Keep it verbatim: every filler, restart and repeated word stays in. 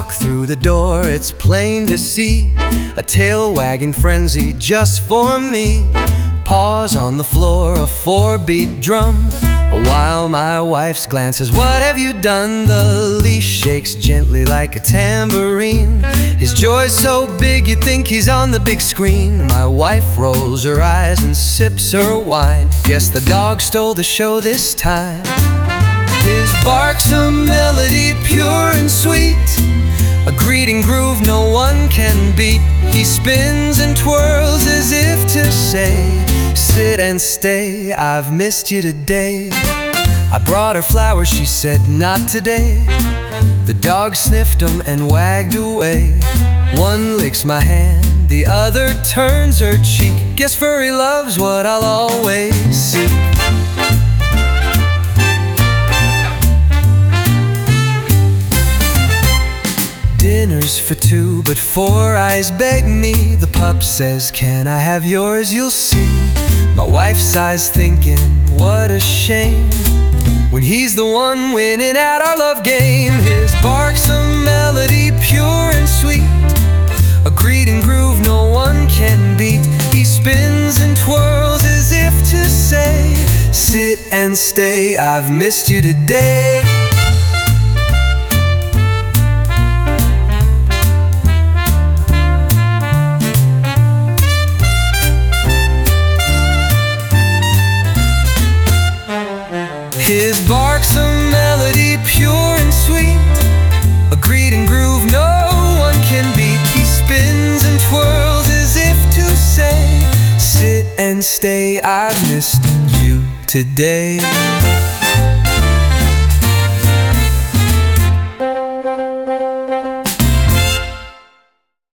walk through the door, it's plain to see a tail-wagging frenzy just for me. Paws on the floor, a four-beat drum, while my wife's glance says, "What have you done?" The leash shakes gently like a tambourine. His joy's so big you'd think he's on the big screen. My wife rolls her eyes and sips her wine. Guess the dog stole the show this time. His bark's a melody pure and sweet, a greeting groove no one can beat. He spins and twirls as if to say, "Sit and stay, I've missed you today." I brought her flowers, she said, "Not today." The dog sniffed them and wagged away. One licks my hand, the other turns her cheek. Guess furry love's what I'll always seek. Dinner's for two, but four eyes beg me. The pup says, "Can I have yours? You'll see." My wife sighs thinking, what a shame, when he's the one winning at our love game. His bark's a melody pure and sweet, a greeting groove no one can beat. He spins and twirls as if to say, "Sit and stay, I've missed you today." His bark's a melody pure and sweet, a greeting groove no one can beat. He spins and twirls as if to say, "Sit and stay, I've missed you today."